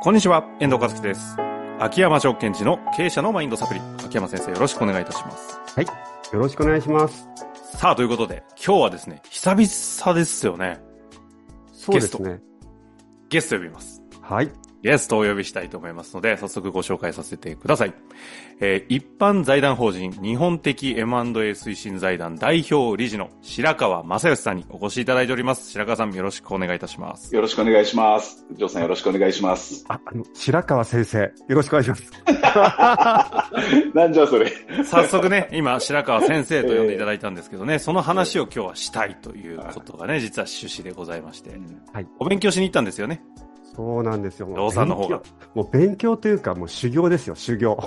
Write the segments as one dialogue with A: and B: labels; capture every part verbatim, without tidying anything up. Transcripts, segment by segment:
A: こんにちは、遠藤和樹です。秋山証券時の経営者のマインドサプリ。秋山先生、よろしくお願いいたします。
B: はい、よろしくお願いします。
A: さあ、ということで、今日はですね、久々ですよね。
B: そうですね。
A: ゲスト、ゲスト呼びます。
B: はい。
A: ゲストをお呼びしたいと思いますので、早速ご紹介させてください。えー、一般財団法人日本的 エムアンドエー 推進財団代表理事の白川正義さんにお越しいただいております。白川さん、よろしくお願いいたします。
C: よろしくお願いします。ジョーさん、よろしくお願いします。
B: あ、あの、白川先生、よろしくお願いします。
C: なんじゃそれ。
A: 早速ね、今、白川先生と呼んでいただいたんですけどね、その話を今日はしたいということがね、実は趣旨でございまして。はい。お勉強しに行ったんですよね。
B: そうなんですよ。
A: ジョーさんの方が。
B: もう勉強というか、もう修行ですよ、修行。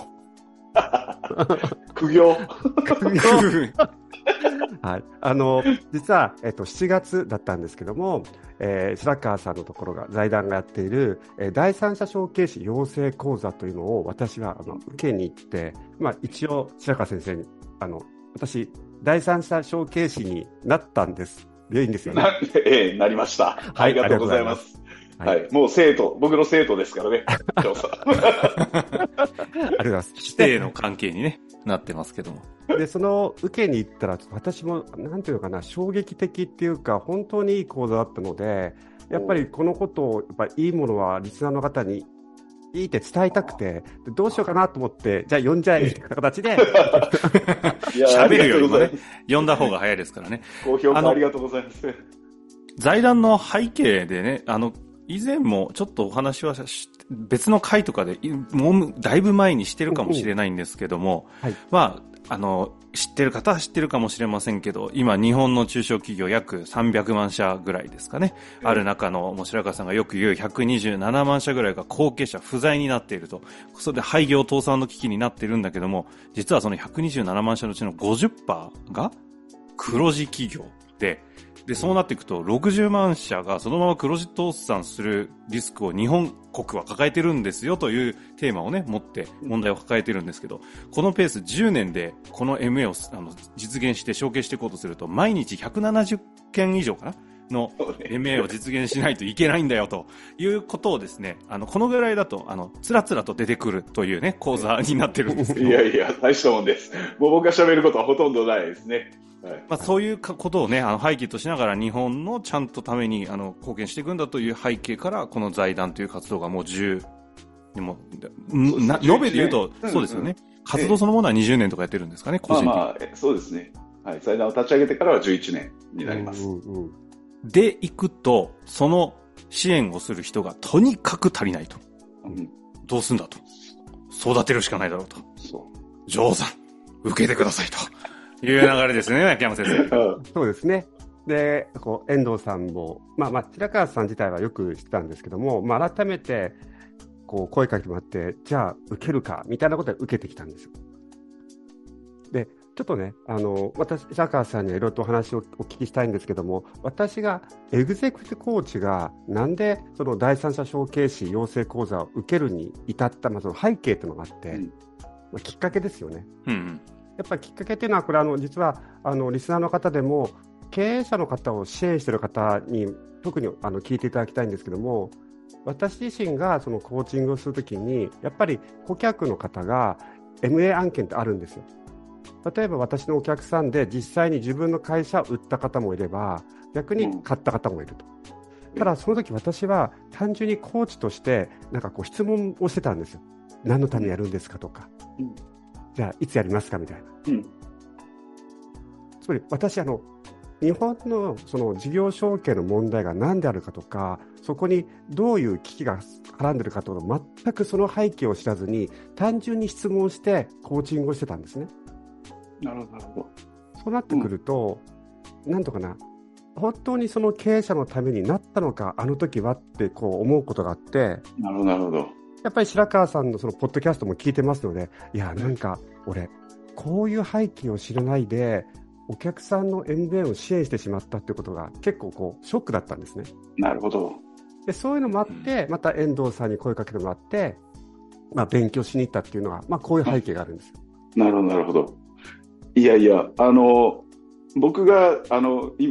C: 苦行。
B: 苦行。はい。あの、実は、えっと、しちがつだったんですけども、えー、白川さんのところが、財団がやっている、えー、第三者承継士養成講座というのを私は、あの、受けに行って、まあ、一応、白川先生に、あの、私、第三者承継士になったんです。いいんですよね。
C: な、ええ、なりました。ありがとうございます。はい、はい。もう生徒、僕の生徒ですからね、調査。
B: ありがとうございます。
A: 師弟の関係に、ね、なってますけども。
B: で、その受けに行ったら、私も、なんていうのかな、衝撃的っていうか、本当にいい講座だったので、やっぱりこのことを、やっぱりいいものはリスナーの方にいいって伝えたくて、どうしようかなと思って、じゃあ呼んじゃえみたいな形で。
A: 喋るよりもね、呼んだ方が早いですからね。
C: 高評価ありがとうございます。
A: 財団の背景でね、あの、以前もちょっとお話は別の回とかで、もうだいぶ前にしてるかもしれないんですけども、はい、まあ、あの、知ってる方は知ってるかもしれませんけど、今日本の中小企業約さんびゃくまんしゃぐらいですかね。うん、ある中の、もう白川さんがよく言うひゃくにじゅうななまんしゃぐらいが後継者不在になっていると。それで廃業倒産の危機になっているんだけども、実はそのひゃくにじゅうななまんしゃのうちの ごじゅっパーセント が黒字企業で、で、そうなっていくと、ろくじゅうまんしゃがそのまま黒字倒産するリスクを日本国は抱えてるんですよというテーマをね、持って問題を抱えてるんですけど、このペースじゅうねんでこの エムエー をあの実現して承継していこうとすると、毎日ひゃくななじゅっけん以上かなの エムエー を実現しないといけないんだよということをですね、あの、このぐらいだと、あの、つらつらと出てくるというね、講座になってるんですけど。
C: いやいや、大したもんです。もう僕が喋ることはほとんどないですね。
A: はい、まあ、そういうことをね、あの背景としながら日本のちゃんとためにあの貢献していくんだという背景から、この財団という活動がもうじゅう、でもな延べで言うと、そうですよね、うんうん、活動そのものはにじゅうねんとかやってるんですかね、個人的に。
C: まあまあ、そうですね。はい、財団を立ち上げてからはじゅういちねんになります。うんうん、
A: で、行くと、その支援をする人がとにかく足りないと。うん、どうすんだと。育てるしかないだろうと。そう。ジョーさん、受けてくださいと。いう流れですね、秋山先生。
B: そうですね。で、こう、遠藤さんも、まあまあ、白川さん自体はよく知ってたんですけども、まあ改めて、こう、声かけてもらって、じゃあ、受けるか、みたいなことで受けてきたんですよ。で、ちょっとね、あの、私、白川さんにはいろいろとお話をお聞きしたいんですけども、私が、エグゼクティブコーチが、なんで、その第三者承継士養成講座を受けるに至った、まあ、その背景というのがあって、うん、まあ、きっかけですよね。うん、うんやっぱりきっかけというのは、これあの実はあのリスナーの方でも経営者の方を支援している方に特にあの聞いていただきたいんですけども、私自身がそのコーチングをするときにやっぱり顧客の方が エムエー 案件ってあるんですよ。例えば私のお客さんで実際に自分の会社を売った方もいれば逆に買った方もいると。ただその時私は単純にコーチとしてなんかこう質問をしてたんですよ。何のためにやるんですかとか。うんじゃあいつやりますかみたいな、うん、つまり私あの日本のその事業承継の問題が何であるかとかそこにどういう危機が絡んでいるかというのを全くその背景を知らずに単純に質問してコーチングをしてたんですね。
C: なるほどなるほど。
B: そうなってくると、うん、なんとかな本当にその経営者のためになったのかあの時はってこう思うことがあって。
C: なるほどなるほど。
B: やっぱり白川さんのそのポッドキャストも聞いてますので、いやなんか俺こういう背景を知らないでお客さんの エムビーエー を支援してしまったっていうことが結構こうショックだったんですね。
C: なるほど。
B: でそういうのもあって、また遠藤さんに声かけてもらって、まあ、勉強しに行ったっていうのは、まあ、こういう背景があるんですよ。
C: なるほどなるほど。いやいやあの僕があの今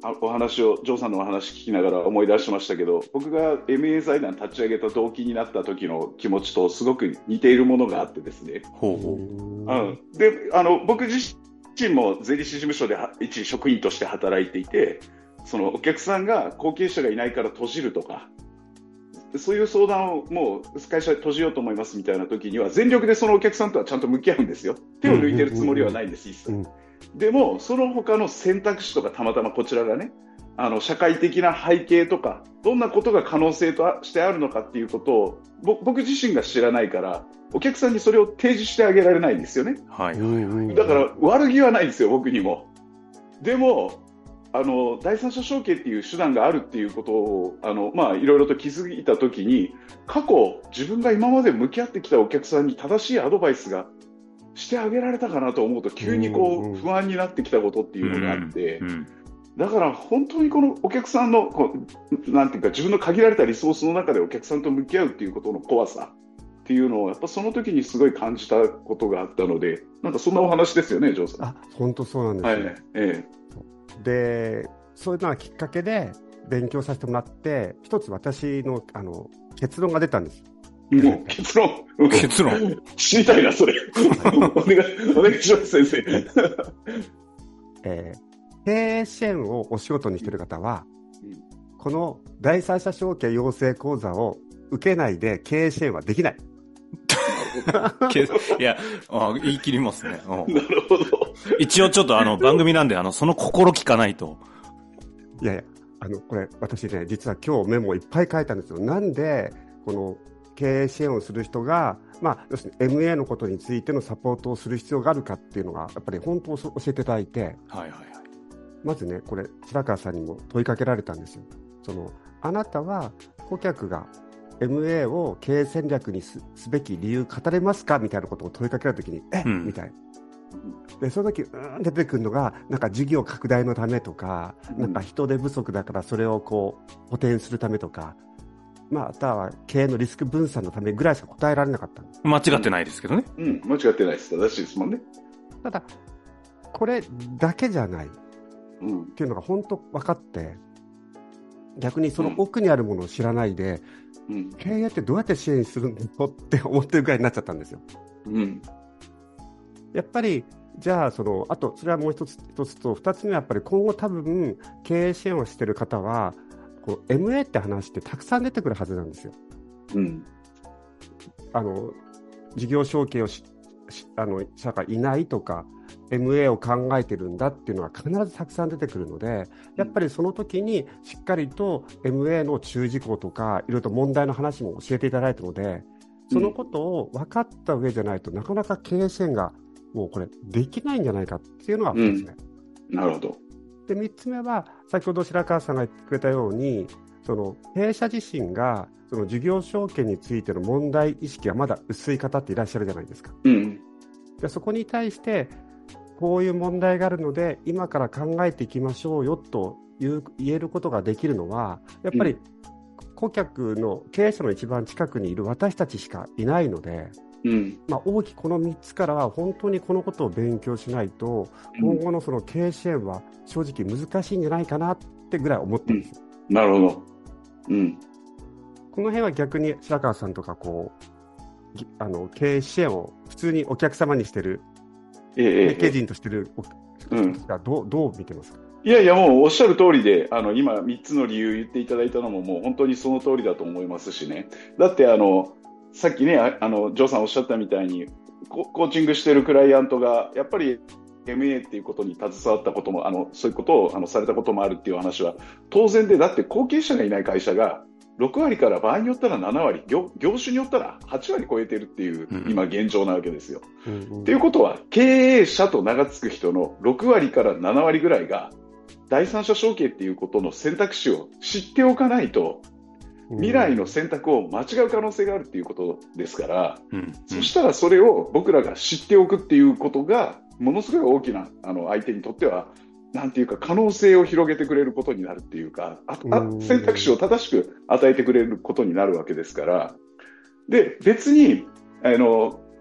C: お話を、ジョーさんのお話聞きながら思い出しましたけど、僕が エムエー 財団立ち上げた動機になった時の気持ちとすごく似ているものがあってですね。
A: ほうほう。
C: うん、で、あの、僕自身も税理士事務所で一職員として働いていて、そのお客さんが後継者がいないから閉じるとか、そういう相談をもう会社閉じようと思いますみたいな時には全力でそのお客さんとはちゃんと向き合うんですよ。手を抜いてるつもりはないんです、一切。でもその他の選択肢とか、たまたまこちらがね、あの社会的な背景とか、どんなことが可能性としてあるのかっていうことを僕自身が知らないから、お客さんにそれを提示してあげられないんですよね。
A: はいはいはい。
C: だから悪気はないんですよ、僕にも。でもあの第三者承継っていう手段があるっていうことをあの、まあ、いろいろと気づいたときに、過去自分が今まで向き合ってきたお客さんに正しいアドバイスがしてあげられたかなと思うと、急にこう不安になってきたことっていうのがあって、うんうん、だから本当にこのお客さんのこうなんていうか、自分の限られたリソースの中でお客さんと向き合うっていうことの怖さっていうのをやっぱその時にすごい感じたことがあったので、なんかそんなお話ですよね、ジョーさん。
B: あ、本当そうなんですね。はい、ええ、でそういうのがきっかけで勉強させてもらって、一つ私の、あの結論が出たんです。
C: もう結論
A: 結論
C: 知りたいな、それ。お願い、お願いします、先生。
B: えー、経営支援をお仕事にしている方は、うん、この第三者承継養成講座を受けないで経営支援はできない。
A: いや、あ、言い切りますね。
C: なるほど。
A: 一応ちょっとあの番組なんで、あのその心聞かないと。
B: いやいや、あのこれ私ね、実は今日メモをいっぱい書いたんですよ。なんでこの経営支援をする人が、まあ、要するに エムエー のことについてのサポートをする必要があるかっていうのがやっぱり本当を教えていただいて、はいはいはい、まずね、これ白川さんにも問いかけられたんですよ。そのあなたは顧客が エムエー を経営戦略に す, すべき理由語れますかみたいなことを問いかけられたときに、え、うん、みたいな。でその時うーん出てくるのが、なんか事業拡大のためとか、なんか人手不足だからそれをこう補填するためとか、または経営のリスク分散のためぐらいしか答えられなかったんです。
A: 間違ってないですけどね。
C: うん、間違ってないです。正しいですもんね。
B: ただこれだけじゃない、うん、っていうのが本当分かって、逆にその奥にあるものを知らないで、うん、経営ってどうやって支援するのって思ってるぐらいになっちゃったんですよ。うん、やっぱりじゃあそのあとそれはもう一つ一つと、二つ目はやっぱり今後多分経営支援をしている方はこう エムエー って話ってたくさん出てくるはずなんですよ。うん、あの事業承継をしあの者がいないとか エムエー を考えてるんだっていうのは必ずたくさん出てくるので、やっぱりその時にしっかりと エムエー の注意事項とかいろいろと問題の話も教えていただいたので、そのことを分かった上じゃないとなかなか経営支援がもうこれできないんじゃないかっていうのがふたつめ、
C: うん、なるほど。
B: でみっつめは先ほど白川さんが言ってくれたように、その経営者自身がその事業承継についての問題意識がまだ薄い方っていらっしゃるじゃないですか、うん、でそこに対してこういう問題があるので今から考えていきましょうよという言えることができるのはやっぱり顧客の経営者の一番近くにいる私たちしかいないので、うんまあ、大きくこのみっつからは本当にこのことを勉強しないと、うん、今後のその経営支援は正直難しいんじゃないかなってぐらい思ってるんですよ、
C: うん、なるほど、うん、
B: この辺は逆に白川さんとかこうあの経営支援を普通にお客様にしてる経営陣としてる人がどう、どう見てますか？
C: いやいや、もうおっしゃる通りで、あの今みっつの理由言っていただいたのももう本当にその通りだと思いますしね。だってあのさっきね、あのジョーさんおっしゃったみたいにコ、コーチングしてるクライアントがやっぱり エムエー っていうことに携わったことも、あのそういうことをあのされたこともあるっていう話は当然で、だって後継者がいない会社がろくわりから場合によったらななわり、 業, 業種によったらはちわり超えてるっていう今現状なわけですよ、うんうん、っていうことは経営者と名が付く人のろくわりからななわりぐらいが第三者承継っていうことの選択肢を知っておかないと未来の選択を間違う可能性があるっていうことですから、うんうん、そしたらそれを僕らが知っておくっていうことがものすごい大きなあの相手にとってはなんていうか可能性を広げてくれることになるっていうか、ああ選択肢を正しく与えてくれることになるわけですから。で別にあの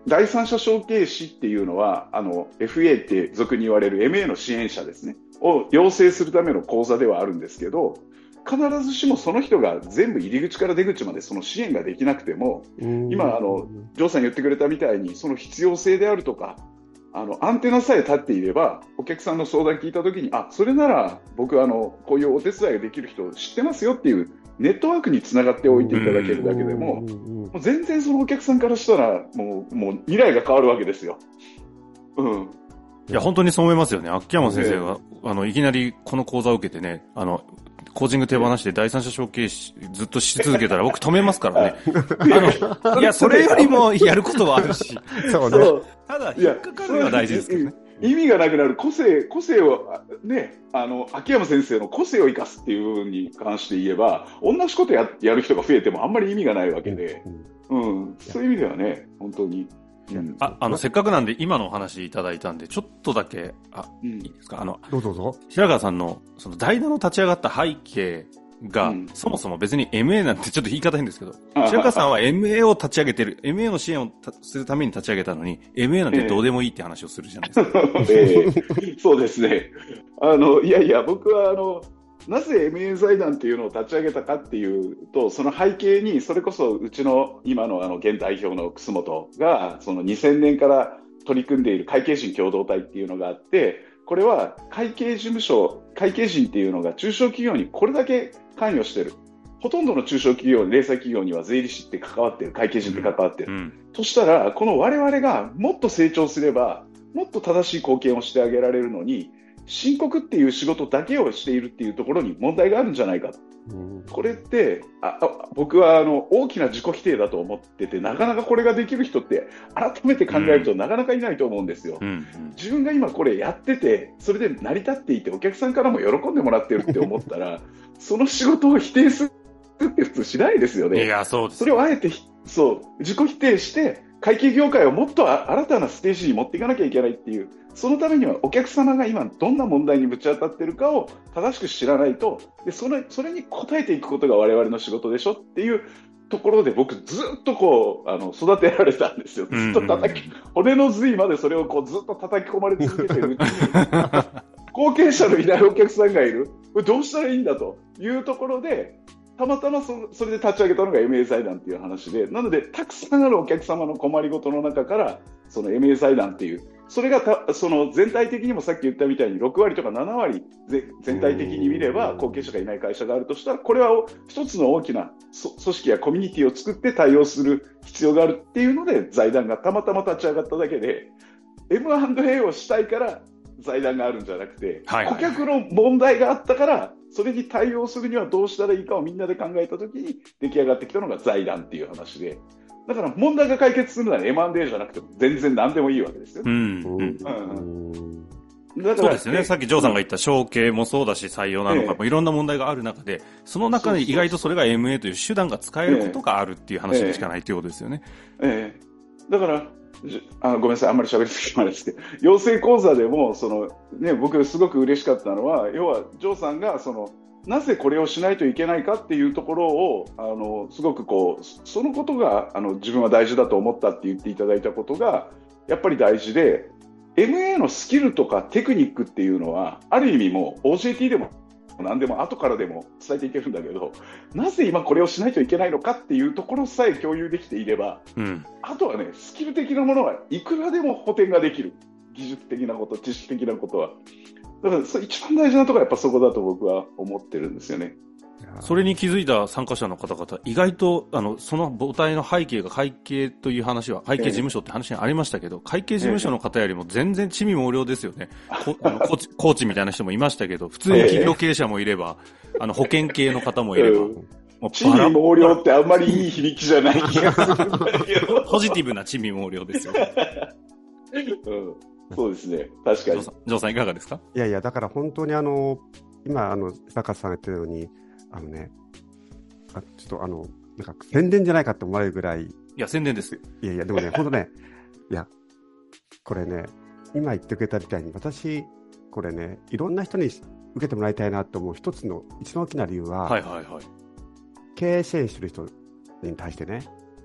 C: 第三者承継士っていうのは、あの、エフエー って俗に言われる エムエー の支援者ですね、を養成するための講座ではあるんですけど、必ずしもその人が全部入り口から出口までその支援ができなくても、今、あの、ジョーさん言ってくれたみたいに、その必要性であるとか、あの、アンテナさえ立っていれば、お客さんの相談聞いたときに、あ、それなら僕あの、こういうお手伝いができる人知ってますよっていうネットワークにつながっておいていただけるだけでも、もう全然そのお客さんからしたら、もう、もう未来が変わるわけですよ。うん。
A: いや、本当にそう思いますよね。秋山先生が、えー、あの、いきなりこの講座を受けてね、あの、コーチング手放して第三者承継士ずっとし続けたら僕止めますからね。あの、いや、それよりもやることはあるし。
B: そうね。
A: ただ、引っかかるのは大事ですけどね。
C: 意味がなくなる個性、個性を、ね、あの、秋山先生の個性を生かすっていう部分に関して言えば、同じこと や, やる人が増えてもあんまり意味がないわけで、うん、うん、そういう意味ではね、本当に。
A: うん、あ、あの、せっかくなんで今のお話いただいたんで、ちょっとだけ、あ、うん、いいですか、あの、
B: どうぞどうぞ。
A: 白川さんの、その、代打の立ち上がった背景が、うん、そもそも別に エムエー なんてちょっと言い方変ですけど、白川さんは エムエー を立ち上げてる、エムエー の支援をするために立ち上げたのに、エムエー なんてどうでもいいって話をするじゃないですか。
C: えー、そうですね。あの、いやいや、僕はあの、なぜ エムエー 財団っていうのを立ち上げたかっていうと、その背景に、それこそうちの今のあの現代表の楠本が、そのにせんねんから取り組んでいる会計人共同体っていうのがあって、これは会計事務所、会計人っていうのが中小企業にこれだけ関与してる。ほとんどの中小企業、零細企業には税理士って関わってる、会計人って関わってる。うんうん、としたら、この我々がもっと成長すれば、もっと正しい貢献をしてあげられるのに、申告っていう仕事だけをしているっていうところに問題があるんじゃないかと。うん、これってああ僕はあの大きな自己否定だと思ってて、なかなかこれができる人って改めて考えるとなかなかいないと思うんですよ、うんうん、自分が今これやってて、それで成り立っていてお客さんからも喜んでもらってるって思ったらその仕事を否定するって普通しないですよね。
A: いや、そうです。
C: それをあえてそう自己否定して会計業界をもっと新たなステージに持っていかなきゃいけないっていう、そのためにはお客様が今どんな問題にぶち当たっているかを正しく知らないと、でそれ、それに応えていくことが我々の仕事でしょっていうところで、僕ずっとこうあの育てられたんですよ。ずっと叩き、骨の髄までそれをこうずっと叩き込まれ続けているうちに後継者のいないお客さんがいる、これどうしたらいいんだというところで、たまたま そ, それで立ち上げたのが エムエー 財団っていう話で、なのでたくさんあるお客様の困りごとの中からその エムエー 財団っていう、それがたその全体的にもさっき言ったみたいにろくわりとかななわり全体的に見れば後継者がいない会社があるとしたら、これは一つの大きな組織やコミュニティを作って対応する必要があるっていうので財団がたまたま立ち上がっただけで、 エムアンドエー をしたいから財団があるんじゃなくて、はいはい、顧客の問題があったからそれに対応するにはどうしたらいいかをみんなで考えたときに出来上がってきたのが財団っていう話で、だから問題が解決するなら エムアンドエー じゃなくても全然何でもいいわけですよ。うんうん
A: うん、だからそうですよね。さっきジョーさんが言った承継もそうだし採用なのか、ええ、いろんな問題がある中で、その中で意外とそれが エムエー という手段が使えることがあるっていう話でしかないということですよね。
C: ええええ、だからあのごめんなさい、あんまり喋りすぎてもあれですけど、養成講座でもその、ね、僕すごく嬉しかったのは、要はジョーさんがそのなぜこれをしないといけないかっていうところをあのすごくこうそのことがあの自分は大事だと思ったって言っていただいたことがやっぱり大事で、 エムエー のスキルとかテクニックっていうのはある意味もう オージェーティー でも何でも後からでも伝えていけるんだけど、なぜ今これをしないといけないのかっていうところさえ共有できていれば、うん、あとはねスキル的なものはいくらでも補填ができる、技術的なこと、知識的なことは。だからそ一番大事なところはやっぱそこだと僕は思ってるんですよね。
A: それに気づいた参加者の方々、意外とあのその母体の背景が会計という話は会計事務所って話にありましたけど、えー、会計事務所の方よりも全然地味猛量ですよね。えー、あのコーチ、コーチみたいな人もいましたけど、普通に企業経営者もいれば、えー、あの保険系の方もいれば、うん、
C: もう地味猛量ってあんまりいい響きじゃない気がするんだけど
A: ポジティブな地味猛量ですよ、
C: うんそうですね、確かに。
A: ジョーさんいかがですか？
B: いやいや、だから本当にあの今あの坂さんが言ってるように、あのね、あちょっとあのなんか宣伝じゃないかって思われるぐらい。い
A: や宣伝です。
B: いやいやでもね本当ね、いやこれね今言ってくれたみたいに、私これねいろんな人に受けてもらいたいなと思う一つの一番大きな理由は、はいはいはい、経営支援してる人に対してね、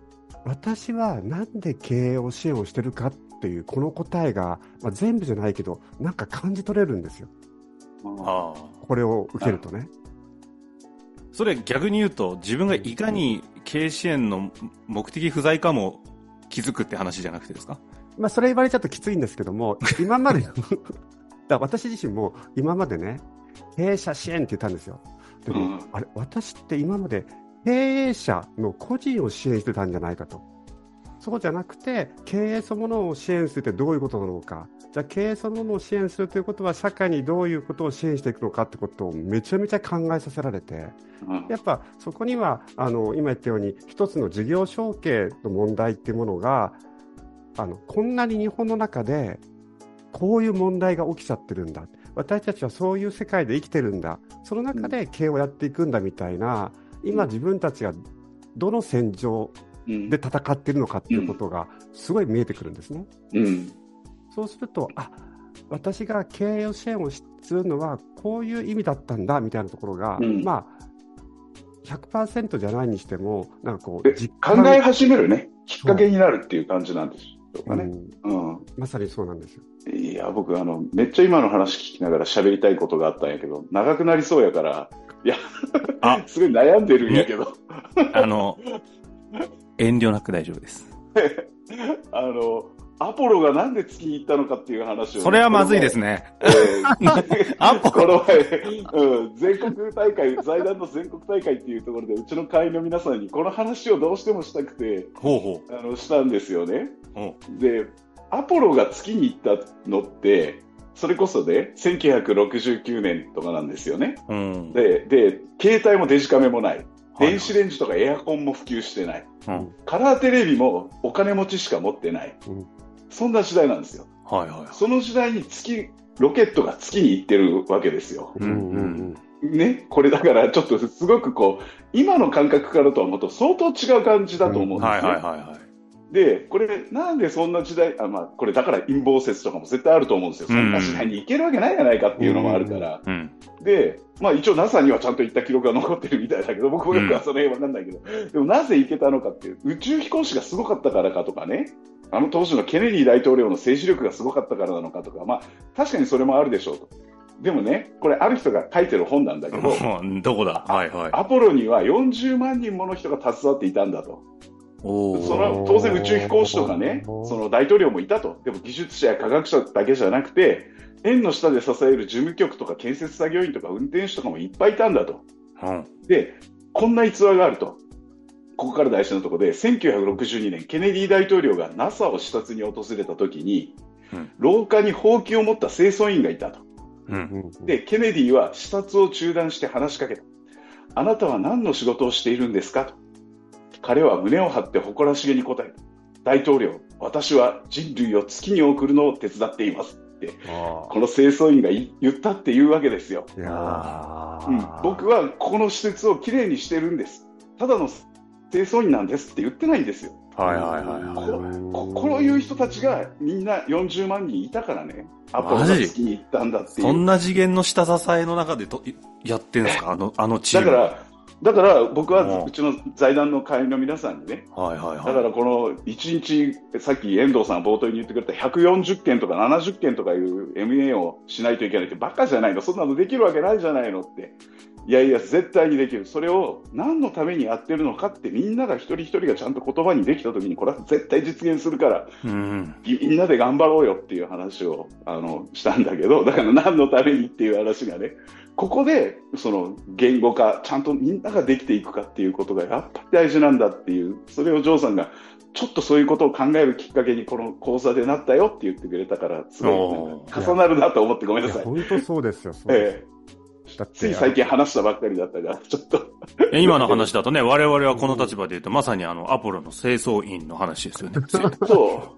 B: 私はなんで経営を支援をしてるかっていうこの答えが、まあ、全部じゃないけどなんか感じ取れるんですよ。
A: あ
B: これを受けるとね。
A: それ逆に言うと自分がいかに経営支援の目的不在かも気づくって話じゃなくてですか？
B: まあ、それ言われちゃうときついんですけども、今までだ私自身も今までね、経営者支援って言ったんですよ。でも、うん、あれ、私って今まで経営者の個人を支援してたんじゃないかと。そうじゃなくて、経営そのものを支援するってどういうことなのか。じゃあ、経営そのものを支援するということは、社会にどういうことを支援していくのかってことをめちゃめちゃ考えさせられて、うん、やっぱそこには、あの、今言ったように、一つの事業承継の問題っていうものが、あの、こんなに日本の中で、こういう問題が起きちゃってるんだ。私たちはそういう世界で生きてるんだ。その中で経営をやっていくんだみたいな、今自分たちがどの戦場で戦っているのかっていうことがすごい見えてくるんですね。
C: うん、
B: そうすると、あ、私が経営を支援をするのはこういう意味だったんだみたいなところが、うん、まあ ひゃくパーセント じゃないにしてもなんかこう
C: 実考え始めるねきっかけになるっていう感じなんでしょうかね。
B: うんうん、まさにそうなんですよ。
C: いや僕あのめっちゃ今の話聞きながら喋りたいことがあったんやけど長くなりそうやからいやあすごい悩んでるんやけど
A: あの遠慮なく大丈夫です
C: あのアポロがなんで月に行ったのかっていう話を、ね、
A: それはまずいですね、
C: えー、アポロこの前、うん、全国大会財団の全国大会っていうところでうちの会員の皆さんにこの話をどうしてもしたくて
A: ほうほう
C: あのしたんですよね。でアポロが月に行ったのってそれこそねせんきゅうひゃくろくじゅうきゅうねんとかなんですよね、
A: うん、
C: で, で携帯もデジカメもない、電子レンジとかエアコンも普及してない、
A: うん、
C: カラーテレビもお金持ちしか持ってない、うん、そんな時代なんですよ、
A: はいはいはい、
C: その時代に月ロケットが月に行ってるわけですよ、
A: うんうん
C: うん、ね、これだからちょっとすごくこう今の感覚からとはもっと相当違う感じだと思うんですね、うん、
A: はいはいはいはい。
C: で、これなんでそんな時代、あ、まあ、これだから陰謀説とかも絶対あると思うんですよ。そんな時代に行けるわけないじゃないかっていうのもあるから。
A: うんうんうん、
C: で、まあ一応 ナサ にはちゃんと行った記録が残ってるみたいだけど、僕もよくはその辺わかんないけど、うん、でもなぜ行けたのかっていう、宇宙飛行士がすごかったからかとかね、あの当時のケネディ大統領の政治力がすごかったからなのかとか、まあ確かにそれもあるでしょうと。でもね、これある人が書いてる本なんだけど、
A: どこだ、はいはい、
C: アポロにはよんじゅうまんにんもの人が携わっていたんだと。
A: お
C: その当然宇宙飛行士とかね、その大統領もいたと。でも技術者や科学者だけじゃなくて、円の下で支える事務局とか建設作業員とか運転手とかもいっぱいいたんだと。
A: うん、
C: で、こんな逸話があると。ここから大事なところで、せんきゅうひゃくろくじゅうにねん、ケネディ大統領が ナサ を視察に訪れた時に、うん、廊下にほうきを持った清掃員がいたと。
A: うん、
C: で、ケネディは視察を中断して話しかけた。あなたは何の仕事をしているんですかと。彼は胸を張って誇らしげに答えた。大統領、私は人類を月に送るのを手伝っていますって、この清掃員が言ったっていうわけですよ。
B: いや、
C: うん、僕はここの施設をきれいにしてるんです。ただの清掃員なんですって言ってないんですよ。
A: はいはいはいはい。
C: こ, こういう人たちがみんなよんじゅうまんにんいたからね、アポロが月に行ったんだっていう。
A: そんな次元の下支えの中でとやってんですか、あの、あのチーム。
C: だからだから僕はうちの財団の会員の皆さんにね、
A: はいはいはい、
C: だからこのいちにち、さっき遠藤さん冒頭に言ってくれたひゃくよんじゅっけんとかななじゅっけんとかいう エムエー をしないといけないってバカじゃないの、そんなのできるわけないじゃないのって。いやいや絶対にできる。それを何のためにやってるのかってみんなが一人一人がちゃんと言葉にできた時にこれは絶対実現するから、
A: うん、
C: みんなで頑張ろうよっていう話をあのしたんだけど、だから何のためにっていう話がね、ここでその言語化ちゃんとみんなができていくかっていうことがやっぱり大事なんだっていう、それをジョーさんがちょっとそういうことを考えるきっかけにこの講座でなったよって言ってくれたから、すごい重なるなと思ってごめんなさい。
B: 本当そうですよ。そうです、
C: えーつい最近話したばっかりだったから、ちょっと
A: 今の話だとね、我々はこの立場で言うと、まさにあの、アポロの清掃員の話ですよね。
C: そう。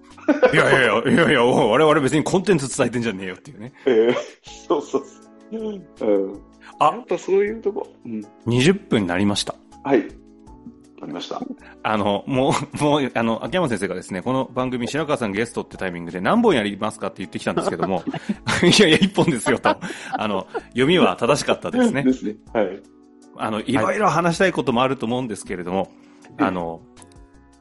A: いやいやいや、いやいや、我々別にコンテンツ伝えてんじゃねえよっていうね。
C: えー、そうそうそう。うん。あ、やっぱそういうとこ。うん。
A: にじゅっぷんになりました。
C: はい。ありました。
A: あの、もう、もう、あの、秋山先生がですね、この番組、白川さんゲストってタイミングで何本やりますかって言ってきたんですけども、いやいや、一本ですよと。あの、読みは正しかったですね。
C: ですね。はい。
A: あの、いろいろ話したいこともあると思うんですけれども、はい、あの、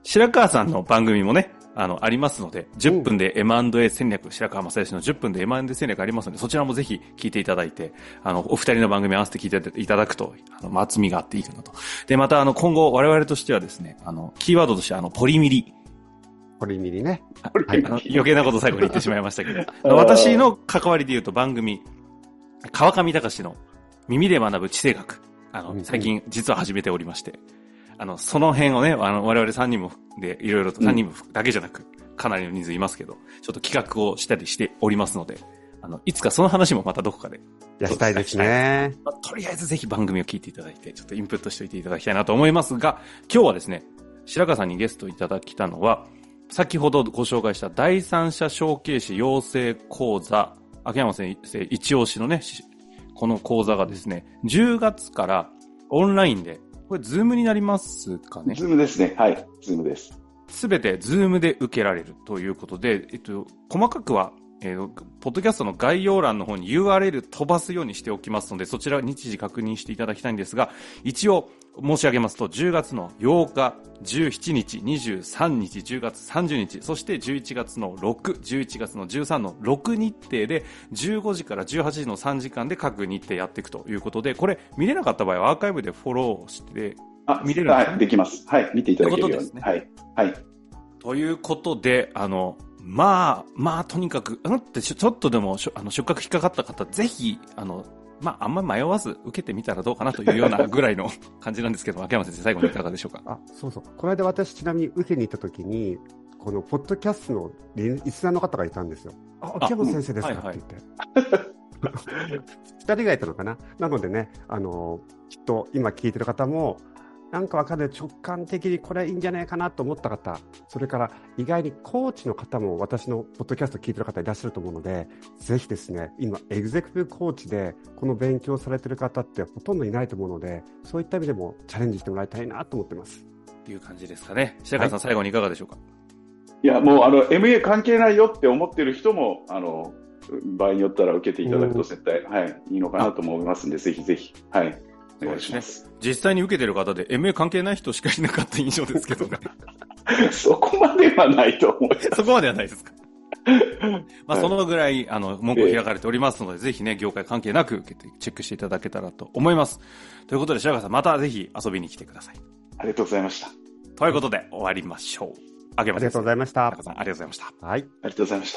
A: 白川さんの番組もね、あの、ありますので、じゅっぷんで エムアンドエー 戦略、白川正義のじゅっぷんで エムアンドエー 戦略ありますので、そちらもぜひ聞いていただいて、あの、お二人の番組合わせて聞いていただくと、あの、厚みがあっていいかなと。で、また、あの、今後、我々としてはですね、あの、キーワードとして、あの、ポリミリ。
B: ポリミリね。
A: はい。あの、余計なこと最後に言ってしまいましたけど、私の関わりで言うと番組、川上隆の耳で学ぶ地政学。あの、最近実は始めておりまして、あの、その辺をね、あの、我々さんにんもで、いろいろとさんにんもだけじゃなく、かなりの人数いますけど、ちょっと企画をしたりしておりますので、あの、いつかその話もまたどこかで。
B: やりたいですね。
A: まあ、とりあえずぜひ番組を聞いていただいて、ちょっとインプットしておいていただきたいなと思いますが、今日はですね、白川さんにゲストいただきたのは、先ほどご紹介した第三者承継士養成講座、秋山先生一押しのね、この講座がですね、じゅうがつからオンラインで、これズームになりますかね？
C: ズームですね。はい。ズームです。
A: すべてズームで受けられるということで、えっと、細かくは、えー、ポッドキャストの概要欄の方に ユーアールエル 飛ばすようにしておきますので、そちら日時確認していただきたいんですが、一応申し上げますと、じゅうがつのようか、じゅうしちにち、にじゅうさんにち、じゅうがつさんじゅうにち、そしてじゅういちがつのろく、じゅういちがつのじゅうさんのろく日程で、じゅうごじからじゅうはちじのさんじかんで各日程やっていくということで、これ見れなかった場合はアーカイブでフォローして、
C: あ、見れるんですか？はい、できます。はい、見ていただけるように。ということですね。はい。はい。
A: ということで、あの、まあ、まあ、とにかく、うんってちょっとでも、あの、触覚引っかかった方、ぜひ、あの、まあ、あんまり迷わず受けてみたらどうかなというようなぐらいの感じなんですけど、秋山先生、最後にいかがでしょうか？
B: あ、そうそう。この間私、ちなみに受けに行った時に、このポッドキャストのリスナーの方がいたんですよ。あ、秋山先生ですか、うん、って言って。はいはい二人がいたのかな。なのでね、あのきっと今聞いてる方もなんかわかんない直感的にこれいいんじゃないかなと思った方、それから意外にコーチの方も私のポッドキャスト聞いてる方いらっしゃると思うので、ぜひですね、今エグゼクティブコーチでこの勉強されてる方ってほとんどいないと思うので、そういった意味でもチャレンジしてもらいたいなと思ってます。
A: という感じですかね。白川さん、はい、最後にいかがでしょうか？
C: いや、もうあの エムエー 関係ないよって思ってる人もあの場合によったら受けていただくと絶対、はい、いいのかなと思いますんで、ぜひぜひ、はい、お願いします。
A: ね、実際に受けてる方で エムエー 関係ない人しかいなかった印象ですけどね。
C: そこまではないと思います。
A: そこまではないですか。まあ、そのぐらい、あの、門戸開かれておりますので、えー、ぜひね、業界関係なく受けて、チェックしていただけたらと思います。ということで、白川さん、またぜひ遊びに来てください。
C: ありがとうございました。
A: ということで、終わりましょう。あり
B: がとうございました。
A: 白川さん、ありがとうございました。
B: はい。
C: ありがとうございました。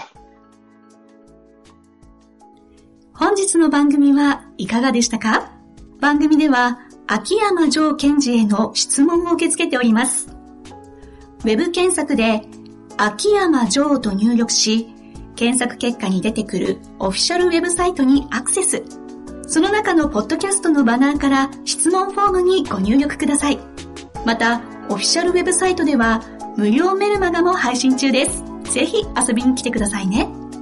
D: 本日の番組はいかがでしたか？番組では秋山城賢治への質問を受け付けております。ウェブ検索で秋山城と入力し、検索結果に出てくるオフィシャルウェブサイトにアクセス。その中のポッドキャストのバナーから質問フォームにご入力ください。また、オフィシャルウェブサイトでは無料メルマガも配信中です。ぜひ遊びに来てくださいね。